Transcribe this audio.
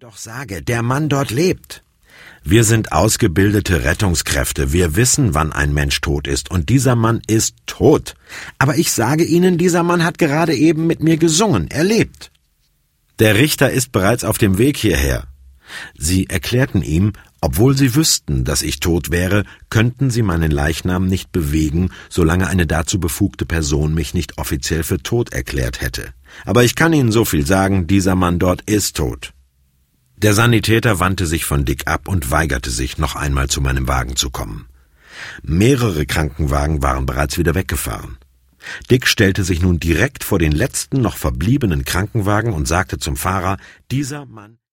doch sage, der Mann dort lebt. Wir sind ausgebildete Rettungskräfte. Wir wissen, wann ein Mensch tot ist. Und dieser Mann ist tot. Aber ich sage Ihnen, dieser Mann hat gerade eben mit mir gesungen. Er lebt. Der Richter ist bereits auf dem Weg hierher. Sie erklärten ihm, obwohl sie wüssten, dass ich tot wäre, könnten sie meinen Leichnam nicht bewegen, solange eine dazu befugte Person mich nicht offiziell für tot erklärt hätte. Aber ich kann Ihnen so viel sagen, dieser Mann dort ist tot. Der Sanitäter wandte sich von Dick ab und weigerte sich, noch einmal zu meinem Wagen zu kommen. Mehrere Krankenwagen waren bereits wieder weggefahren. Dick stellte sich nun direkt vor den letzten noch verbliebenen Krankenwagen und sagte zum Fahrer, dieser Mann